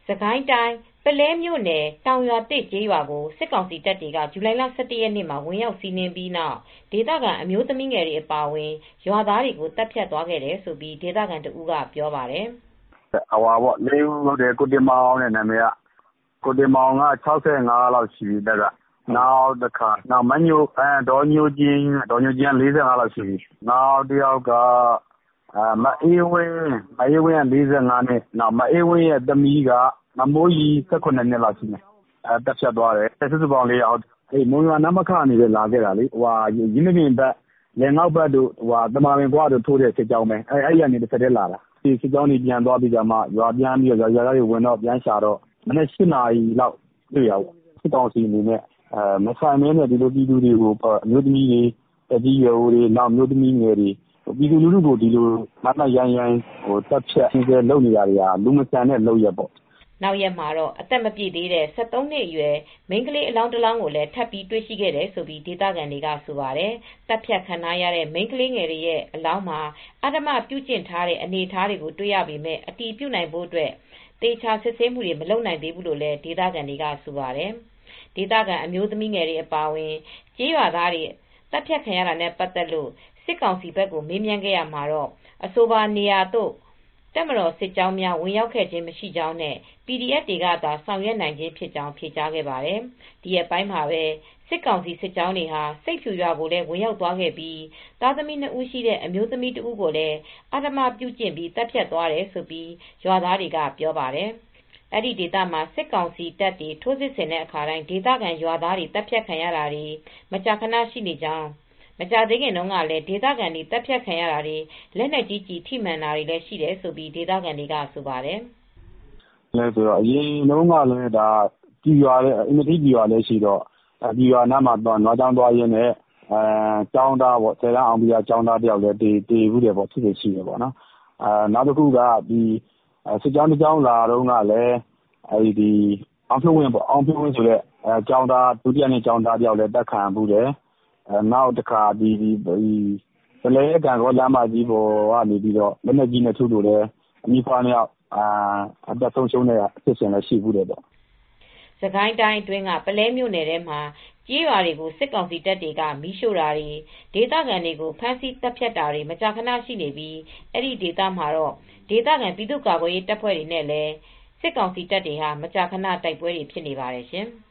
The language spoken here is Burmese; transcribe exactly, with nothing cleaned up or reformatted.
စကိုင်းတိုင်းပုလဲမြို့နယ်တောင်ရွာသစ်ကျေးရွာကိုစစ်ကောင်စီတပ်တွေကဇူလိုင်လ ၁၁ ရက်နေ့မှာဝင်ရောက်စီးနင်းပြီးနောက်ဒေသခံအမျိုးသမီးငယ်တွေအပါအဝင်ရွာသားတွေကိုတပ်ဖြတ်သွားခဲ့တယ်လို့ဒေသခံတဦးကပြောပါတယ်။“လေးဦးဟုတ်တယ်။ကိုတင်မောင်တဲ့နာမည်ကကိုတင်မောင်က ၆၅ လောက်ရှိပြီ။နောက်တခါဒေါ်ညိုကျင်းက ၄၅ လောက်ရှိပြီ။နောက်တယောက်ကမအေးဝင်းက ၄၅ နှစ်။မအေးဝင်းရဲ့သမီးကမမိုးရီ ၁၇ နှစ်လောက်ရှိမယ်။တပ်ဖြတ်သွားတယ်။စုစုပေါင်းလေးယောက်။မုံရွာနမခကနေလာခဲ့တာလေ။ယင်းမာပင်ဘက်လယ်ငေါက်ဘက်တို့တမာပင်ဂွတို့ထိုးတဲ့စစ်ကြောင်းပဲ။အဲဒီကနေတဆက်တည်းလာတာ။စစ်ကြောင်းတွေပြန်သွားပြီးမှရွာပြန်ပြီးရွာသားတွေဝင်တော့ပြန်ရှာတော့မနက် ၈ နာရီလောက်တွေ့တာပေါ့။စစ်ကောင်စီအနေနဲ့မဆိုင်ဘဲနဲ့ဒီလိုပြည်သူတွေကိုအမျိုးသမီးတွေသက်ကြီးရွယ်အိုတွေအမျိုးသမီးငယ်တွေပြည်သူလူထုကိုဒီလိုမတ်မတ်ရိုင်းရိုင်းတပ်ဖြတ်လုပ်နေတာတွေကလူမဆန်တဲ့လုပ်ရပ်ပေါ့။ ”နောက်ရက်မှာတော့အသက်မပြည့်သေးတဲ့၁၃ နှစ်အရွယ်မိန်းကလေးအလောင်းတလောင်းကိုလည်းထပ်ပြီးတွေ့ရှိခဲ့တယ်လို့ဒေသခံတွေကဆိုပါတယ်။တပ်ဖြတ်ခံထားရတဲ့မိန်းကလေးငယ်တွေရဲ့အလောင်းမှာအဓမ္မပြုကျင့်ထားတဲ့အနေအထားတွေကိုတွေ့ရပေမဲ့အတည်ပြုနိုင်ဖို့အတွက်သေချာစစ်ဆေးမှုတွေမလုပ်နိုင်သေးဘူးလို့လည်းဒေသခံတွေကဆိုပါတယ်။ဒေသခံအမျိုးသမီးငယ်တွေအပါအဝင်ကျေးရွာသားတွေတပ်ဖြတ်ခံရတာနဲ့ပတ်သက်လို့စစ်ကောင်စီဘက်ကိုမေးမြန်းခဲ့ရာမှာတော့အဆိုပါနေရာသို့တပ်မတော်စစ်ကြောင်းများဝင်ရောက်ခဲ့ခြင်းမရှိကြောင်းနဲ့ ပီဒီအက်ဖ် တွေကသာဆောင်ရွက်နိုင်ခြင်းဖြစ်ကြောင်းဖြေကြားခဲ့ပါတယ်။ဒီရက်ပိုင်းမှာပဲစစ်ကောင်စီစစ်ကြောင်းတွေဟာစိတ်ဖြူရွာကိုလည်းဝင်ရောက်သွားခဲ့ပြီးသားသမီးနှစ်ဦးရှိတဲ့အမျိုးသမီးတဦးကိုလည်းအဓမ္မပြုကျင့်ပြီးတပ်ဖြတ်သွားတယ်လို့ရွာသားတွေကပြောပါတယ်။အဲဒီဒေသမှာစစ်ကောင်စီတပ်တွေထိုးစစ်ဆင်တဲ့အခါတိုင်းဒေသခံရွာသားတွေတပ်ဖြတ်ခံရတာတွေမကြာခဏရှိနေကြောင်းမကြာသေးခင်တုန်းကလည်းဒေသခံတွေတပ်ဖြတ်ခံရတာတွေလက်နက်ကြီးကျည်ထိမှန်တာတွေလည်းရှိတယ်လို့ဒေသခံတွေကဆိုပါတယ်။“အရင်တုန်းကလည်းပြည်ရွာအင်မထီးပြည်ရွာလည်းရှိတော့ပြည်ရွာနားမှာနွားကျောင်းသွားရင်းနဲ့ကျောင်းသားဆယ်တန်းအောင်ပြီးကျောင်းသားတယောက်လည်းသေဖူးတယ်ဖြစ်စဉ်ရှိတယ်။နောက်တခုကစစ်ကြောင်းတကြောင်းလာတုန်းကလည်းအောင်ဖြိုးဝင်းဆိုတဲ့ဒုတိယနှစ်ကျောင်းသားတယောက်လည်းအသတ်ခံရဖူးတယ်။နောက်တခါပုလဲဂန့်ဂေါလမ်းမကြီးပေါ်ကနေလက်နက်ကြီးနဲ့ထုလို့လည်းအမျိုးသားနှစ်ယောက်အသက်ဆုံးရှုံးတဲ့ဖြစ်စဉ်လည်းရှိဖူးတယ်ပေါ့။ ”စစ်ကိုင်းတိုင်းအတွင်းကပုလဲမြို့နယ်ထဲမှာကျေးရွာတွေကိုစစ်ကောင်စီတပ်တွေကမီးရှို့တာတွေဒေသခံတွေကိုဖမ်းဆီးသတ်ဖြတ်တာတွေမကြာခဏရှိနေပြီးအဲဒီဒေသမှာတော့ဒေသခံပြည်သူ့ကာကွယ်ရေးတပ်ဖွဲ့တွေနဲ့လည်းစစ်ကောင်စီတပ်တွေဟာမကြာခဏတိုက်ပွဲတွေဖြစ်နေပါတယ်ရှင်။